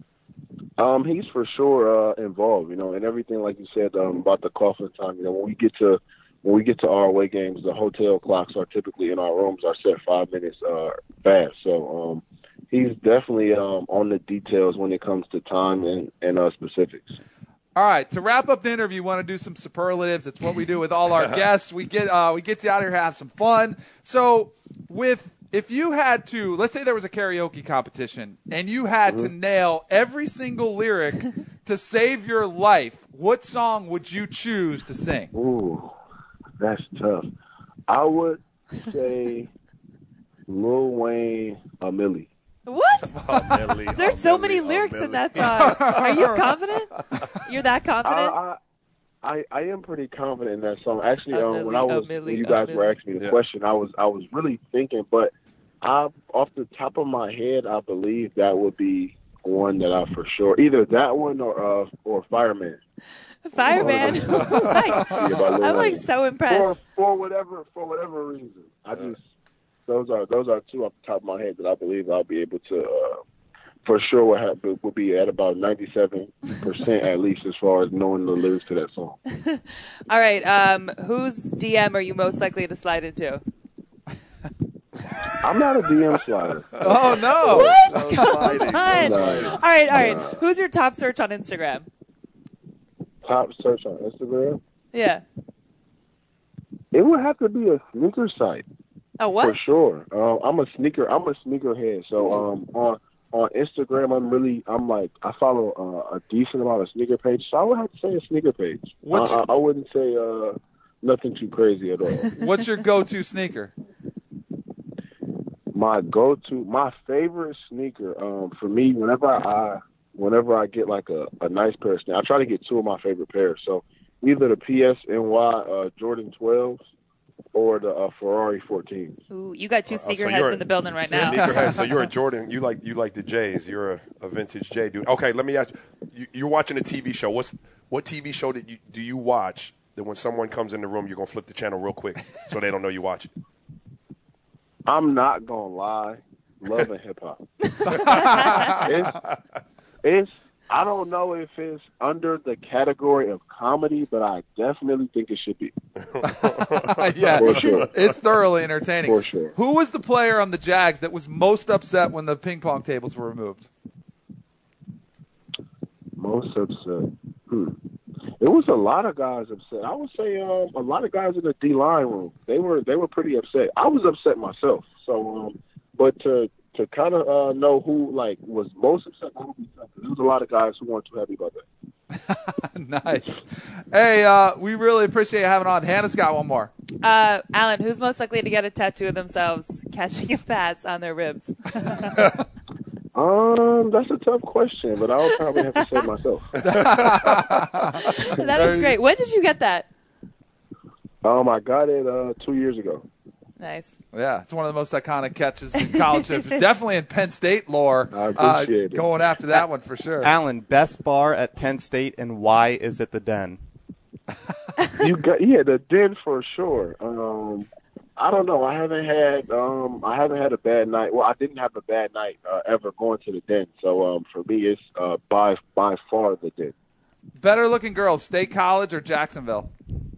Um, he's for sure uh, involved, you know, and everything like you said um, about the Coughlin time. You know, when we get to when we get to our away games, the hotel clocks are typically in our rooms are set five minutes uh, fast. So um, he's definitely um, on the details when it comes to time and and uh, specifics. All right, to wrap up the interview, want to do some superlatives. It's what we do with all our guests. We get uh, we get you out here, have some fun. So, with if you had to, let's say there was a karaoke competition, and you had mm-hmm. to nail every single lyric to save your life, what song would you choose to sing? Ooh, that's tough. I would say Lil Wayne, a Millie. What? Oh, Millie, There's oh, so Millie, many oh, lyrics Millie. in that song. Are you confident? You're that confident? I, I, I, I am pretty confident in that song. Actually, Oh, um, Millie, when I was oh, Millie, when you oh, guys were Millie. asking me the Yeah. question, I was I was really thinking, but I, off the top of my head, I believe that would be one that I for sure either that one or uh, or Fireman. Fireman. Yeah, by Lil I'm like Wayne. so For, impressed. for whatever for whatever reason, I just those are those are two off the top of my head that I believe I'll be able to. Uh, For sure, will have will be at about ninety-seven percent at least as far as knowing the lyrics to that song. All right. Um, whose D M are you most likely to slide into? I'm not a D M slider. Oh, no. What? No Come sliding, no on. sliding. All right, all right. Nah. Who's your top search on Instagram? Top search on Instagram. Yeah. It would have to be a sneaker site. Oh, what? For sure. Uh, I'm a sneaker. I'm a sneaker head. So um, on on Instagram, I'm really. I'm like I follow uh, a decent amount of sneaker pages. So I would have to say a sneaker page. What's I, I, I wouldn't say uh, nothing too crazy at all. What's your go-to sneaker? My go-to, my favorite sneaker. Um, for me, whenever I whenever I get like a, a nice pair of sneakers, I try to get two of my favorite pairs. So either the P S N Y uh, Jordan twelves. Or the uh, Ferrari fourteens. Ooh, you got two Uh, so sneakerheads you're a- in the building right now. Sneakerhead. So you're a Jordan. You like you like the J's. You're a, a vintage J dude. Okay, let me ask you. You're watching a T V show. What's what T V show that you do you watch that when someone comes in the room, you're gonna flip the channel real quick so they don't know you watch it? I'm not gonna lie, loving hip hop. it's, it's I don't know if it's under the category of comedy, but I definitely think it should be. Yeah, for sure. It's thoroughly entertaining. For sure. Who was the player on the Jags that was most upset when the ping pong tables were removed? Most upset. Hmm. It was a lot of guys upset. I would say um, a lot of guys in the D line room. They were they were pretty upset. I was upset myself. So, um, but to to kind of uh, know who like was most upset, that would be tough. There was a lot of guys who weren't too happy about that. Nice. Hey, uh, we really appreciate you having on. Hannah's got one more. Uh, Alan, who's most likely to get a tattoo of themselves catching a pass on their ribs? Um, that's a tough question, but I'll probably have to say myself. That is great. When did you get that? Um, I got it uh, two years ago. Nice. Yeah, it's one of the most iconic catches in college. Definitely in Penn State lore. I appreciate uh, it. Going after that one for sure. Alan, best bar at Penn State, and why is it the Den? You got yeah, the Den for sure. Um, I don't know. I haven't had um, I haven't had a bad night. Well, I didn't have a bad night uh, ever going to the Den. So um, for me, it's uh, by by far the Den. Better looking girls, State College or Jacksonville?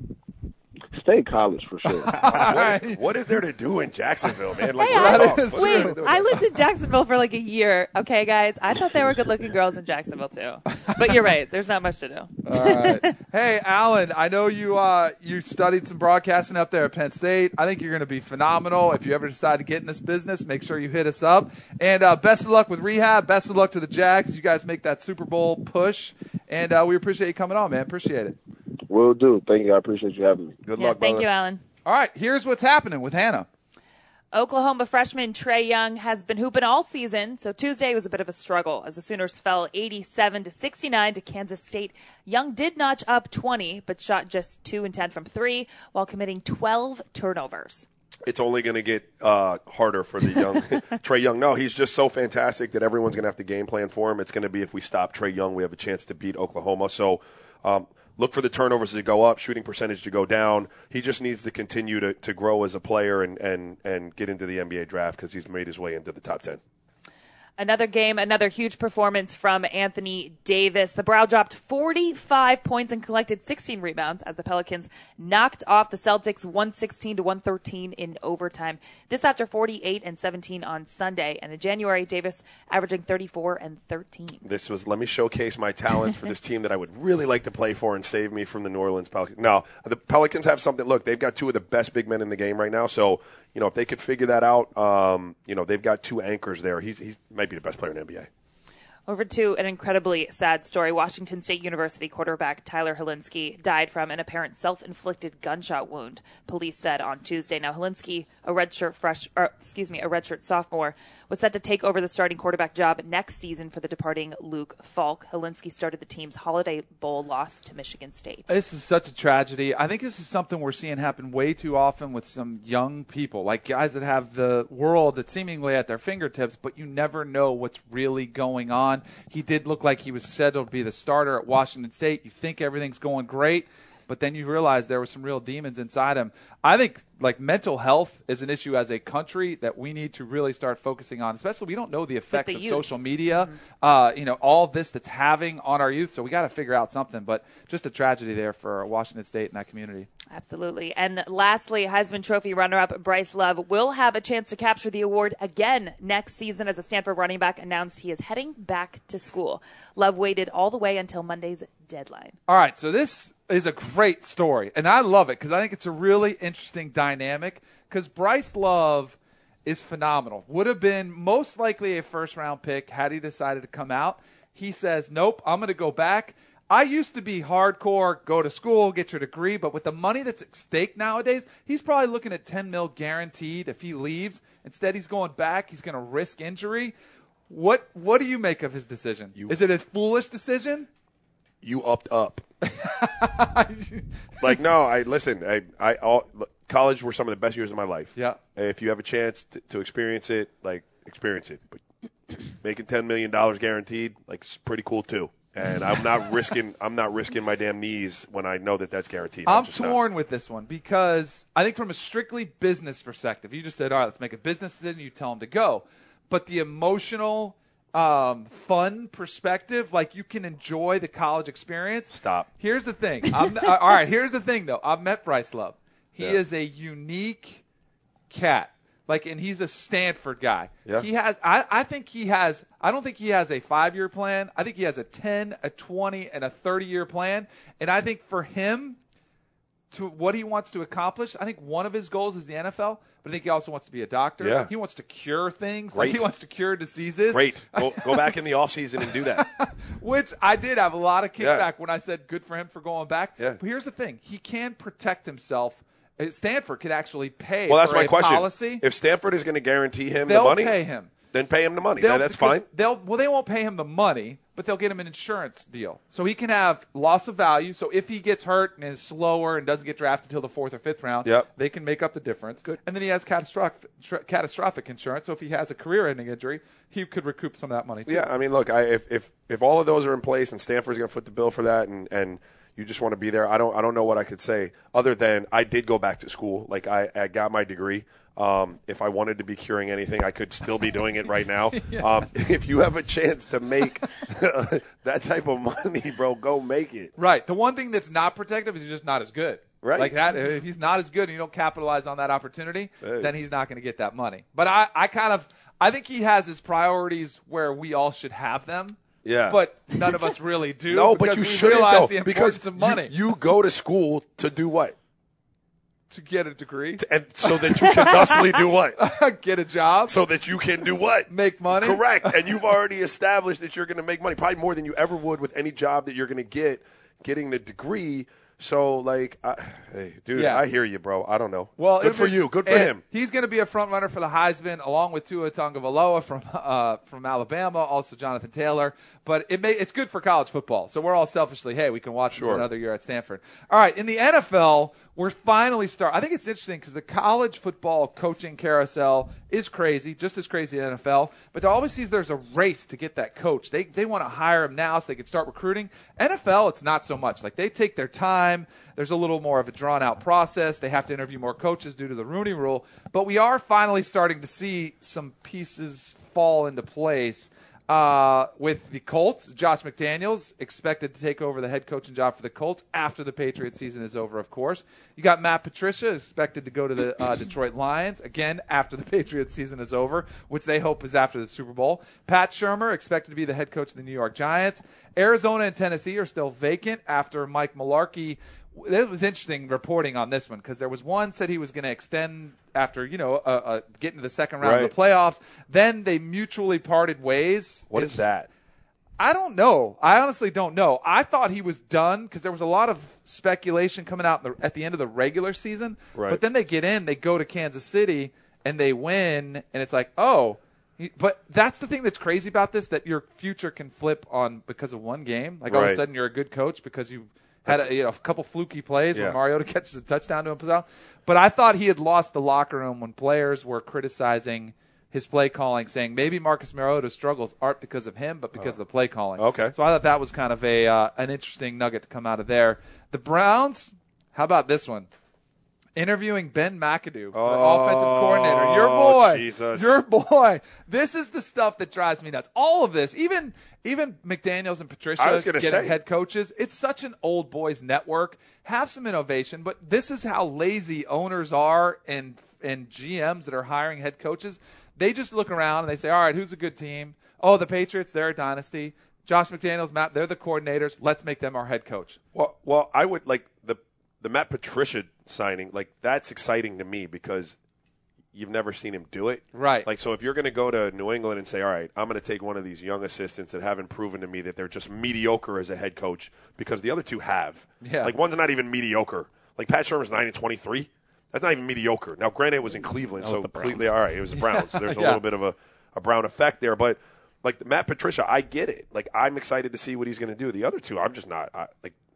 State College for sure. what, what is there to do in Jacksonville, man? Like, Hey, real I, talk. wait, What's there to do in I lived in Jacksonville for like a year. Okay, guys, I thought there were good-looking girls in Jacksonville too. But you're right. There's not much to do. All right. Hey, Alan, I know you uh, you studied some broadcasting up there at Penn State. I think you're going to be phenomenal. If you ever decide to get in this business, make sure you hit us up. And uh, best of luck with rehab. Best of luck to the Jags. You guys make that Super Bowl push. And uh, we appreciate you coming on, man. Appreciate it. Will do. Thank you. I appreciate you having me. Good Yeah, luck, thank brother. you, Alan. All right, here's what's happening with Hannah. Oklahoma freshman Trae Young has been hooping all season, so Tuesday was a bit of a struggle as the Sooners fell eighty-seven to sixty-nine to Kansas State. Young did notch up twenty, but shot just two and ten from three while committing twelve turnovers. It's only going to get uh, harder for the young Trae Young. No, he's just so fantastic that everyone's going to have to game plan for him. It's going to be if we stop Trae Young, we have a chance to beat Oklahoma. So um, look for the turnovers to go up, shooting percentage to go down. He just needs to continue to, to grow as a player and, and, and get into the N B A draft because he's made his way into the top ten. Another game, another huge performance from Anthony Davis. The Brow dropped forty-five points and collected sixteen rebounds as the Pelicans knocked off the Celtics one sixteen to one thirteen in overtime. This after forty-eight and seventeen on Sunday. And in January, Davis averaging thirty-four and thirteen. This was, let me showcase my talent for this team that I would really like to play for and save me from the New Orleans Pelicans. No, the Pelicans have something. Look, they've got two of the best big men in the game right now. So, you know, if they could figure that out, um, you know, they've got two anchors there. He's, he's might be the best player in the N B A. Over to an incredibly sad story. Washington State University quarterback Tyler Helinski died from an apparent self-inflicted gunshot wound, police said on Tuesday. Now, Helinski, a redshirt fresh, or, excuse me, a redshirt sophomore, was set to take over the starting quarterback job next season for the departing Luke Falk. Helinski started the team's Holiday Bowl loss to Michigan State. This is such a tragedy. I think this is something we're seeing happen way too often with some young people, like guys that have the world that's seemingly at their fingertips, but you never know what's really going on. He did look like he was scheduled to be the starter at Washington State. You think everything's going great, but then you realize there were some real demons inside him. I think like mental health is an issue as a country that we need to really start focusing on, especially we don't know the effects the of youth. social media, Mm-hmm. uh, you know, all this that's having on our youth. So we got to figure out something, but just a tragedy there for Washington State and that community. Absolutely. And lastly, Heisman Trophy runner-up Bryce Love will have a chance to capture the award again next season as a Stanford running back announced he is heading back to school. Love waited all the way until Monday's deadline. All right, so this is a great story, and I love it because I think it's a really interesting dynamic because Bryce Love is phenomenal. Would have been most likely a first-round pick had he decided to come out. He says, nope, I'm going to go back. I used to be hardcore, go to school, get your degree, but with the money that's at stake nowadays, he's probably looking at ten mil guaranteed if he leaves. Instead, he's going back. He's going to risk injury. What What do you make of his decision? You, is it a foolish decision? You upped up. Like, no, I listen. I, I all, college were some of the best years of my life. Yeah. If you have a chance to, to experience it, like experience it. But making ten million dollars guaranteed, like, it's pretty cool too. and I'm not risking. I'm not risking my damn knees when I know that that's guaranteed. I'm, I'm just torn not. with this one because I think from a strictly business perspective, you just said, all right, let's make a business decision. You tell them to go, but the emotional, um, fun perspective, like you can enjoy the college experience. Stop. Here's the thing. I'm, uh, all right. Here's the thing, though. I've met Bryce Love. He Yeah. is a unique cat. Like, and he's a Stanford guy. Yeah. He has, I, I think he has, I don't think he has a five-year plan. I think he has a ten, a twenty, and a thirty-year plan. And I think for him, to what he wants to accomplish, I think one of his goals is the N F L, but I think he also wants to be a doctor. Yeah. He wants to cure things. Great. Like he wants to cure diseases. Great. Go, go back in the offseason and do that. Which I did have a lot of kickback Yeah. when I said good for him for going back. Yeah. But here's the thing. He can protect himself. Stanford could actually pay Well, that's for my a question. policy. If Stanford is going to guarantee him They'll the money, pay him. then pay him the money. They'll- That- that's because fine. They'll well, they won't pay him the money, but they'll get him an insurance deal, so he can have loss of value. So if he gets hurt and is slower and doesn't get drafted until the fourth or fifth round, Yep. they can make up the difference. Good. And then he has catastrophic tra- catastrophic insurance. So if he has a career-ending injury, he could recoup some of that money too. Yeah, I mean, look, I, if if if all of those are in place and Stanford's going to foot the bill for that, and and you just want to be there, I don't I don't know what I could say other than I did go back to school. Like I, I got my degree. Um, if I wanted to be curing anything, I could still be doing it right now. Yeah. um, if you have a chance to make that type of money, bro, go make it. Right. The one thing that's not protective is he's just not as good. Right. Like that. If he's not as good and you don't capitalize on that opportunity, Hey. then he's not going to get that money. But I, I kind of, I think he has his priorities where we all should have them. Yeah. But none of us really do. No, but because you we shouldn't realize though, the because importance of money. You, you go to school to do what? To get a degree. To, and so that you can thusly do what? Get a job. So that you can do what? Make money. Correct. And you've already established that you're going to make money, probably more than you ever would with any job that you're going to get, getting the degree. So, like, I, hey, dude, Yeah. I hear you, bro. I don't know. Well, good it'll for be- you. Good for and him. He's going to be a front runner for the Heisman, along with Tua Tagovailoa from uh, from Alabama, also Jonathan Taylor. But it may it's good for college football. So we're all selfishly, hey, we can watch him Sure. another year at Stanford. All right, in the N F L, we're finally start. I think it's interesting because the college football coaching carousel is crazy, just as crazy as the N F L. But there always seems there's a race to get that coach. They they want to hire him now so they can start recruiting. N F L, it's not so much. Like they take their time. There's a little more of a drawn-out process. They have to interview more coaches due to the Rooney Rule. But we are finally starting to see some pieces fall into place uh, with the Colts. Josh McDaniels expected to take over the head coaching job for the Colts after the Patriots season is over, of course. You got Matt Patricia expected to go to the uh, Detroit Lions, again, after the Patriots season is over, which they hope is after the Super Bowl. Pat Shurmur expected to be the head coach of the New York Giants. Arizona and Tennessee are still vacant after Mike Mularkey. It was interesting reporting on this one because there was one said he was going to extend after, you know, uh, uh, getting to the second round Right. of the playoffs. Then they mutually parted ways. What It's- is that? I don't know. I honestly don't know. I thought he was done because there was a lot of speculation coming out in the, at the end of the regular season. Right. But then they get in, they go to Kansas City, and they win, and it's like, oh. he- But that's the thing that's crazy about this, that your future can flip on because of one game. Like all of a Right. sudden you're a good coach because you had a, you know, a couple fluky plays Yeah. when Mariota catches a touchdown to him. But I thought he had lost the locker room when players were criticizing his play calling, saying maybe Marcus Mariota's struggles aren't because of him, but because of the play calling. Okay. So I thought that was kind of a uh, an interesting nugget to come out of there. The Browns, how about this one? Interviewing Ben McAdoo for Oh, offensive coordinator. Your boy. Jesus. Your boy. This is the stuff that drives me nuts. All of this, even even McDaniels and Patricia I was gonna getting say. head coaches, it's such an old boys network. Have some innovation, but this is how lazy owners are and and G Ms that are hiring head coaches. They just look around and they say, all right, who's a good team? Oh, the Patriots, they're a dynasty. Josh McDaniels, Matt, they're the coordinators. Let's make them our head coach. Well, well, I would like the the Matt Patricia signing. Like that's exciting to me because you've never seen him do it. Right. Like so, if you're going to go to New England and say, "All right, I'm going to take one of these young assistants that haven't proven to me that they're just mediocre as a head coach," because the other two have. Yeah. Like one's not even mediocre. Like Pat Shermer's nine and twenty-three. That's not even mediocre. Now, granted, it was in Cleveland, That was so the Browns. completely all right. It was the Browns. There's a Yeah. little bit of a, a Brown effect there, but like Matt Patricia, I get it. Like I'm excited to see what he's going to do. The other two, I'm just not. I, like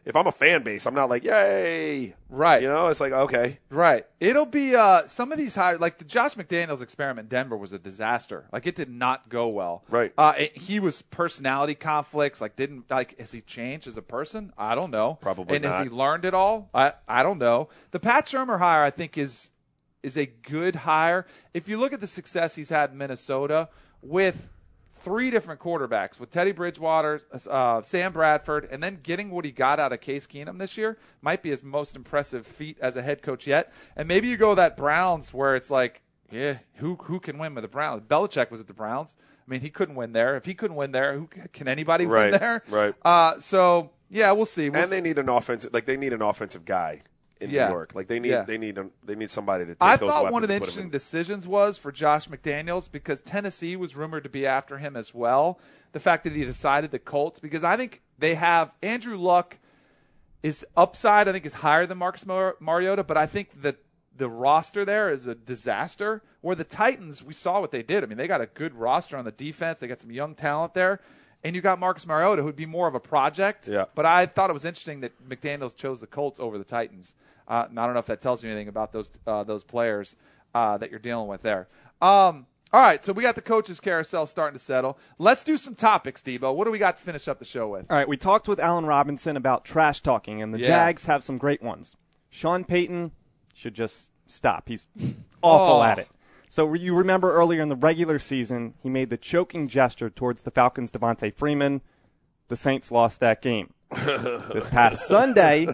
if I'm a fan base, I'm not like, yay. Right. You know, it's like, okay. Right. It'll be uh, some of these hires, like the Josh McDaniels experiment in Denver was a disaster. Like, it did not go well. Right. Uh, it, he was personality conflicts. Like, didn't, like, has he changed as a person? I don't know. Probably and not. has he learned it all? I, I don't know. The Pat Shurmur hire, I think, is is a good hire. If you look at the success he's had in Minnesota with three different quarterbacks, with Teddy Bridgewater, uh, Sam Bradford, and then getting what he got out of Case Keenum this year might be his most impressive feat as a head coach yet. And maybe you go that Browns where it's like, yeah, who who can win with the Browns? Belichick was at the Browns. I mean, he couldn't win there. If he couldn't win there, who can anybody Right, win there? right. Uh, so yeah, we'll see. We'll And they need an offensive, like they need an offensive guy in Yeah. New York. Like they need, Yeah. they need, a, they need somebody to take I those thought weapons one of the and put 'em interesting in. decisions was for Josh McDaniels because Tennessee was rumored to be after him as well. The fact that he decided the Colts, because I think they have Andrew Luck is upside, I think is higher than Marcus Mar- Mariota, but I think that the roster there is a disaster. Where the Titans, we saw what they did. I mean, they got a good roster on the defense. They got some young talent there. And you got Marcus Mariota, who would be more of a project. Yeah. But I thought it was interesting that McDaniels chose the Colts over the Titans. Uh, I don't know if that tells you anything about those uh, those players uh, that you're dealing with there. Um, all right, so we got the coaches carousel starting to settle. Let's do some topics, Debo. What do we got to finish up the show with? All right, we talked with Allen Robinson about trash talking, and the Yeah. Jags have some great ones. Sean Payton should just stop. He's awful Oh. at it. So you remember earlier in the regular season, he made the choking gesture towards the Falcons' Devontae Freeman. The Saints lost that game. This past Sunday,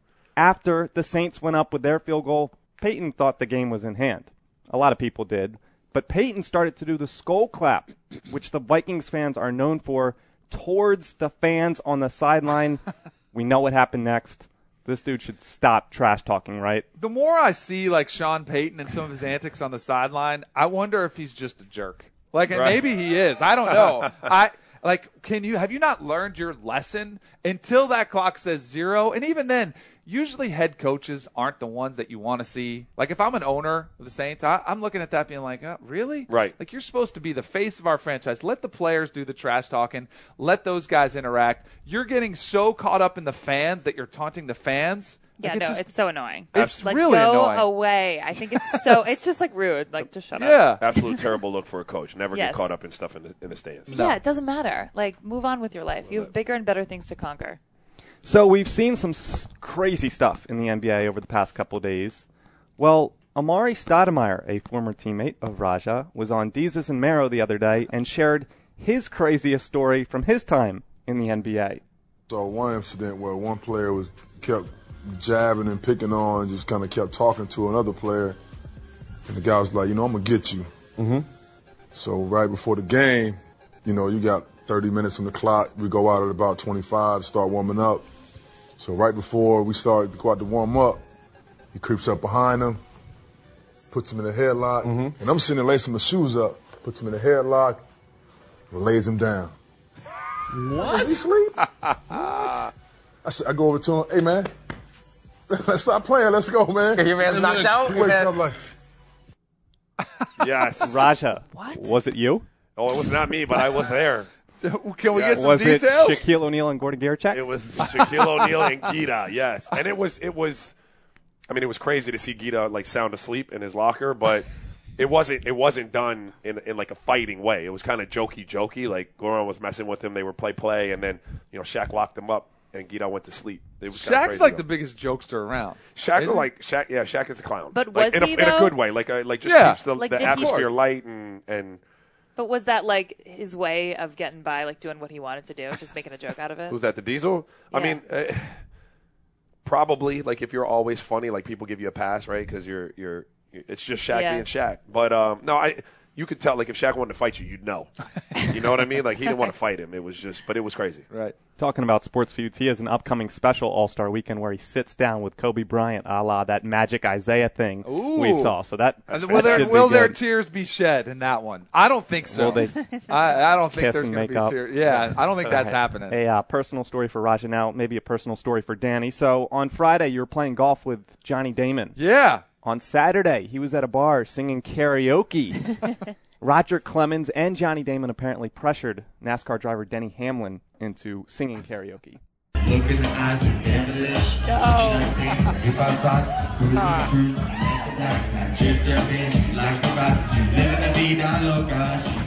after the Saints went up with their field goal, Peyton thought the game was in hand. A lot of people did. But Peyton started to do the skull clap, which the Vikings fans are known for, towards the fans on the sideline. We know what happened next. This dude should stop trash talking, right? The more I see like Sean Payton and some of his antics on the sideline, I wonder if he's just a jerk. Like, and Right. maybe he is. I don't know. I like. Can you have you not learned your lesson until that clock says zero? And even then, usually head coaches aren't the ones that you want to see. Like, if I'm an owner of the Saints, I, I'm looking at that being like, oh, really? Right. Like, you're supposed to be the face of our franchise. Let the players do the trash talking. Let those guys interact. You're getting so caught up in the fans that you're taunting the fans. Yeah, Like, no, just- it's so annoying. It's like, really go annoying. away. I think it's so. It's just like rude. Like, just shut up. Yeah. Absolute terrible look for a coach. Never Yes. get caught up in stuff in the, in the stands. Yeah, it doesn't matter. Like, move on with your life. You have bigger and better things to conquer. So we've seen some s- crazy stuff in the N B A over the past couple of days. Well, Amari Stoudemire, a former teammate of Raja, was on Deezus and Mero the other day and shared his craziest story from his time in the N B A. So one incident where one player was kept jabbing and picking on, just kind of kept talking to another player, and the guy was like, you know, I'm gonna get you. Mm-hmm. So right before the game, you know, you got thirty minutes on the clock. We go out at about twenty-five, start warming up. So right before we start to go out to warm up, he creeps up behind him, puts him in a headlock, Mm-hmm. and I'm sitting there lacing my shoes up, puts him in a headlock, and lays him down. What? Does he sleep? I, said, I go over to him, hey man, let's stop playing, let's go, man. Your man's knocked out? He Your wakes man- up like, Yes. Raja, What? was it you? Oh, it was not me, but I was there. Can we Yes. get some Was details? it Shaquille O'Neal and Gordon Garchak? It was Shaquille O'Neal and Gita, yes. And it was, it was, I mean, it was crazy to see Gita like sound asleep in his locker, but it wasn't, it wasn't done in, in like a fighting way. It was kind of jokey, jokey. Like Goran was messing with him. They were play, play. And then, you know, Shaq locked him up and Gita went to sleep. It was kinda Shaq's crazy, like though. the biggest jokester around. Shaq, Isn't he? like Shaq, yeah, Shaq is a clown. But like, was in a, he, in a though? good way? Like, uh, like just Yeah. keeps the, Like, the did he- atmosphere light and and. But was that like his way of getting by, like doing what he wanted to do, just making a joke out of it? Who's that? The Diesel? I Yeah. mean, uh, probably. Like if you're always funny, like people give you a pass, right? Because you're you're. It's just Shaq Yeah. being Shaq. But um, no, I. You could tell, like, if Shaq wanted to fight you, you'd know. You know what I mean? Like, he didn't want to fight him. It was just, but it was crazy. Right. Talking about sports feuds, he has an upcoming special All-Star Weekend where he sits down with Kobe Bryant, a la that Magic Isaiah thing we Ooh. saw. So that, And that will there, should be will there good. tears be shed in that one? I don't think so. Will they I, I don't think kiss there's and going to make be up? tears. Yeah, I don't think that's Okay. happening. A uh, personal story for Raja now, maybe a personal story for Danny. So on Friday, you were playing golf with Johnny Damon. Yeah. On Saturday, he was at a bar singing karaoke. Roger Clemens and Johnny Damon apparently pressured NASCAR driver Denny Hamlin into singing karaoke. Look in the eyes of devilish. If I start cruising, just jump in like a rock. She's living the vida loca.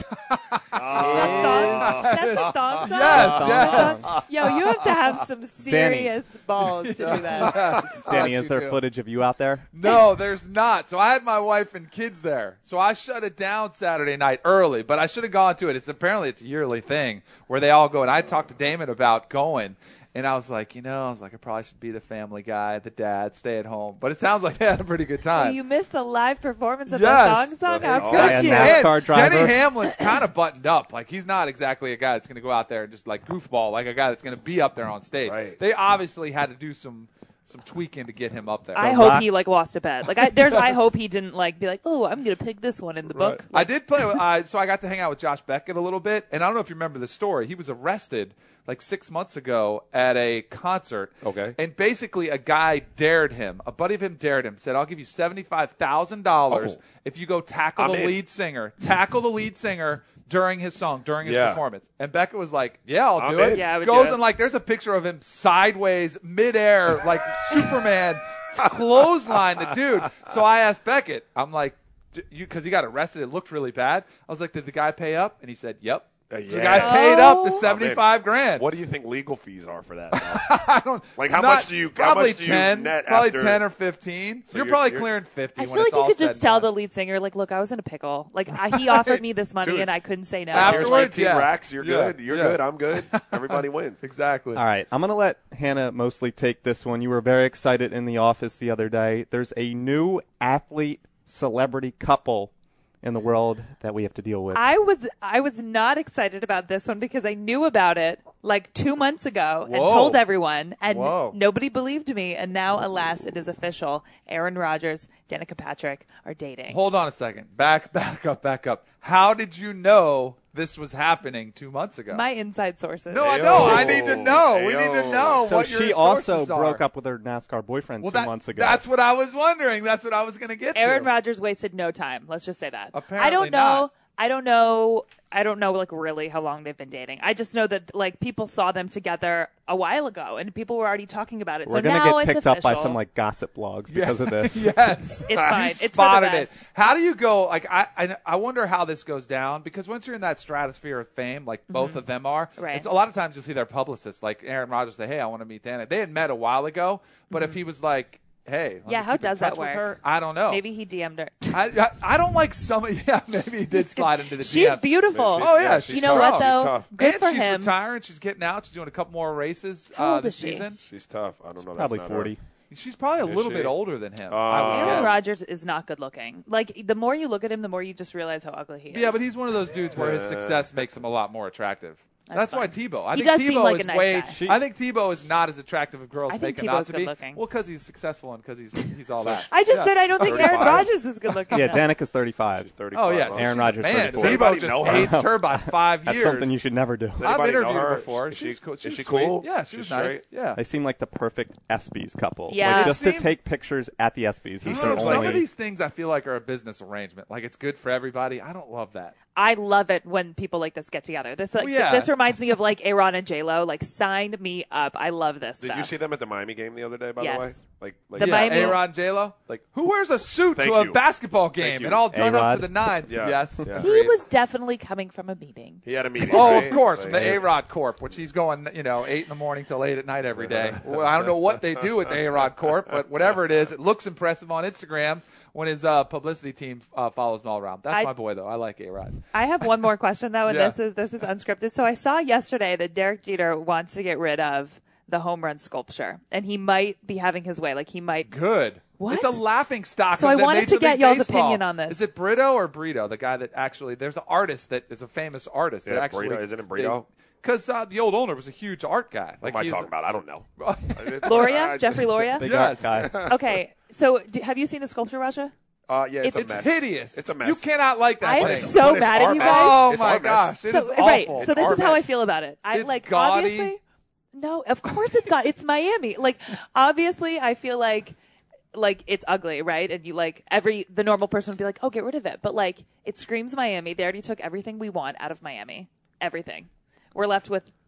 That's the thong song? Yes, yes. Yo, you have to have some serious balls to do that. Danny, Yes, is there you do. footage of you out there? No, there's not. So I had my wife and kids there. So I shut it down Saturday night early, but I should have gone to it. It's apparently it's a yearly thing where they all go. And I talked to Damon about going. And I was like, you know, I was like, I probably should be the family guy, the dad, stay at home. But it sounds like they had a pretty good time. Well, you missed the live performance of Yes. the thong song? How Yeah, could you? NASCAR And driver. Denny Hamlin's kind of buttoned up. Like, he's not exactly a guy that's going to go out there and just, like, goofball, like a guy that's going to be up there on stage. Right. They obviously had to do some some tweaking to get him up there. I hope he like lost a bet. Like I, there's, I hope he didn't like be like, oh, I'm gonna pick this one in the book. I did play. With, uh, so I got to hang out with Josh Beckett a little bit, and I don't know if you remember the story. He was arrested like six months ago at a concert. Okay. And basically, a guy dared him. A buddy of him dared him. Said, "I'll give you seventy-five thousand dollars Oh. if you go tackle I'm the in. lead singer. Tackle the lead singer." During his song, during his Yeah. performance. And Beckett was like, yeah, I'll I'm do it. in. Yeah, I would Goes do it. and, like, there's a picture of him sideways, midair, like Superman, clothesline the dude. So I asked Beckett, I'm like, D- you because he got arrested. It looked really bad. I was like, did the guy pay up? And he said, yep. Uh, So the yeah. guy paid up the Oh. seventy-five grand. What do you think legal fees are for that? I don't Like, how not- much do you- how Probably much do you ten, net probably after- ten or fifteen. So you're, you're- probably you're- clearing fifty. I when feel like it's you all could said just and tell done. the lead singer, like, look, I was in a pickle. Like, I, he offered me this money Dude. and I couldn't say no. After- Here's Afterwards, nineteen yeah. racks. You're Yeah. good. You're Yeah. good. I'm good. Everybody wins. Exactly. All right, I'm going to let Hannah mostly take this one. You were very excited in the office the other day. There's a new athlete celebrity couple in the world that we have to deal with. I was I was not excited about this one because I knew about it like two months ago and Whoa. told everyone, and Whoa. nobody believed me. And now, alas, it is official. Aaron Rodgers, Danica Patrick are dating. Hold on a second. Back, back up, back up. How did you know this was happening two months ago? My inside sources. no, I know. I need to know. We need to Ayo. know so what your she also sources are. broke up with her NASCAR boyfriend well, two that- months ago. That's what I was wondering. That's what I was going to get Aaron to. Rodgers wasted no time. Let's just say that. Apparently I don't know. not. I don't know. I don't know, like, really how long they've been dating. I just know that, like, people saw them together a while ago, and people were already talking about it. We're so gonna now get it's picked up by official. some like gossip blogs because of this. Yes, It's fine. You It's for the spotted best. it. How do you go? Like, I, I, I wonder how this goes down because once you're in that stratosphere of fame, like both of them are, Right. it's a lot of times you'll see their publicists, like Aaron Rodgers, say, "Hey, I want to meet Dana." They had met a while ago, but if he was like, "Hey, let Yeah, me how keep in does touch that with work? her," I don't know. Maybe he D M'd her. I, I, I don't like some. Yeah, maybe he did slide into the. She's D Ms. beautiful. Oh yeah, Yeah, she's you know tough. what, though? She's tough. Good and for she's him. retiring. She's getting out. She's doing a couple more races How old uh, this is she? season. She's tough. I don't know. Probably That's not forty. her. She's probably a Is little she? bit older than him. Uh, I would Aaron guess. Rodgers is not good looking. Like, the more you look at him, the more you just realize how ugly he is. Yeah, but he's one of those dudes where his success makes him a lot more attractive. That's That's, why fine. Tebow. I He think does Tebow seem like is a nice way. guy. She- I think Tebow is not as attractive as girls I think make him out Tebow's to be. good-looking. Well, because he's successful and because he's he's all that. I just Yeah. said I don't think Aaron thirty-five. Rodgers is good looking. Yeah, Danica's thirty-five. She's thirty-five. Oh yeah, huh? so Aaron she's- Rodgers, Man, thirty-four. Tebow Everybody just know her? aged her by five That's years. something you should never do. Does I've anybody know interviewed her her? before. Is She was she- cool. She is was she sweet. cool? Yeah, she She's was nice. straight? Yeah. They seem like the perfect ESPYs couple. Yeah. Like, just to Seem- take pictures at the ESPYs. I He's don't know, their some of only. these things I feel like are a business arrangement. Like it's good for everybody. I don't love that. I love it when people like this get together. This like, Well, yeah. this reminds me of like Aaron and J Lo. Like, sign me up. I love this Did stuff. you see them at the Miami game the other day? By Yes. the way, like, like The yeah, Miami- A-Rod, J-Lo. Like, who wears a suit Thank to a you. basketball Thank game you. and all done up A-Rod. to the nines? Yeah. Yes. Yeah. He Agreed. was definitely coming from a meeting. he had a meeting. Oh, right? of course, Like, from the hey, A-Rod Corp, which he's going, you know, eight in the morning till eight at night every day. Well, I don't know what they do with the A-Rod Corp, but whatever it is, it looks impressive on Instagram when his uh, publicity team uh, follows him all around. That's I- my boy, though. I like A-Rod. I have one more question though, and Yeah. this is this is unscripted. So I saw yesterday that Derek Jeter wants to get rid of the home run sculpture, and he might be having his way. Like he might. Good. What? It's a laughing stock. So of I the wanted Major to get League y'all's Baseball. opinion on this. Is it Brito or Brito, the guy that actually? There's an artist that is a famous artist that Yeah, actually. Brito. Isn't it Brito? Because uh, the old owner was a huge art guy. What Like am I he's- talking about? I don't know. Loria, Jeffrey Loria. Big Yes. art guy. Okay, so do, have you seen the sculpture, Russia? Uh, yeah, it's, It's a mess. hideous. It's a mess. You cannot like that I am thing. so But it's mad our at you mess. guys. Oh It's my our mess. gosh, it so is right, awful. so this our is how I mess. feel about it. I It's like gaudy. obviously. No, of course it's got. It's Miami. Like obviously, I feel like like it's ugly, right? And you like every the normal person would be like, oh, get rid of it. But like it screams Miami. They already took everything we want out of Miami. Everything. We're left with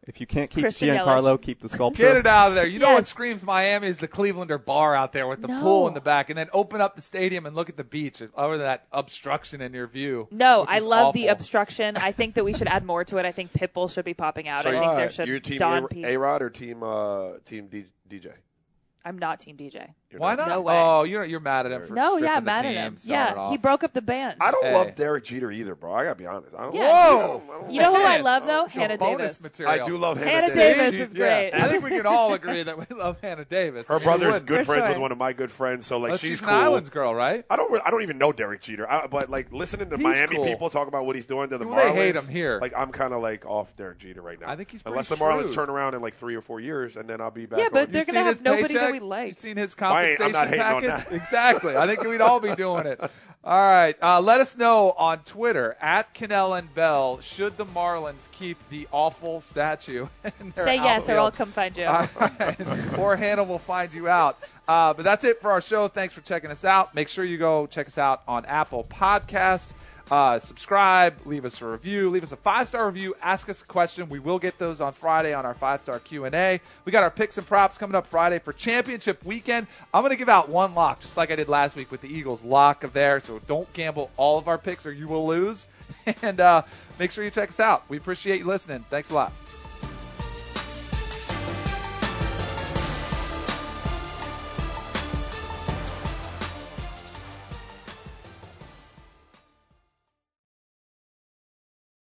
If you can't keep Christian Giancarlo, Yelich. keep the sculpture. Get it out of there. You know Yes. what screams Miami is the Clevelander bar out there with the No. pool in the back, and then open up the stadium and look at the beach over that obstruction in your view. No, which I is love awful. the obstruction. I think that we should add more to it. I think Pitbull should be popping out. So I think you're- there should You're team Don A- P. A-Rod or team uh, team D- DJ? I'm not Team D J. Why not? No way. Oh, you're you're mad at him for No, stripping yeah, the mad team, at him. selling it Yeah, off. he broke up the band. I don't Hey. love Derek Jeter either, bro. I gotta be honest. I don't. Yeah. Love, Whoa! I don't You know who I Man, love though? oh, Hannah bonus Davis. material. I do love Hannah, Hannah Davis. Davis She's- is great. I think we can all agree that we love Hannah Davis. Her Who brother's wouldn't? good For friends sure. with one of my good friends, so like Oh, she's, she's an cool. Islands girl, right? I don't. re- I don't even know Derek Jeter, I, but like listening to He's Miami cool. people talk about what he's doing to the Well, Marlins, they hate him here. Like I'm kind of like off Derek Jeter right now. I think he's pretty unless the Marlins shrewd. turn around in like three or four years, and then I'll be back. Yeah, but on. they're You gonna seen have his nobody that paycheck? we like. You seen his I ain't- compensation I'm not hating on package? that. Exactly. I think we'd all be doing it. All right. Uh, let us know on Twitter at Cannell and Bell. Should the Marlins keep the awful statue? in their Say yes, or outfield? I'll come find you. All right. Or Hannah will find you out. Uh, but that's it for our show. Thanks for checking us out. Make sure you go check us out on Apple Podcasts. Uh, subscribe, leave us a review, leave us a five-star review, ask us a question. We will get those on Friday on our five-star Q and A. We got our picks and props coming up Friday for championship weekend. I'm going to give out one lock, just like I did last week with the Eagles lock of there. So don't gamble all of our picks or you will lose. And uh, make sure you check us out. We appreciate you listening. Thanks a lot.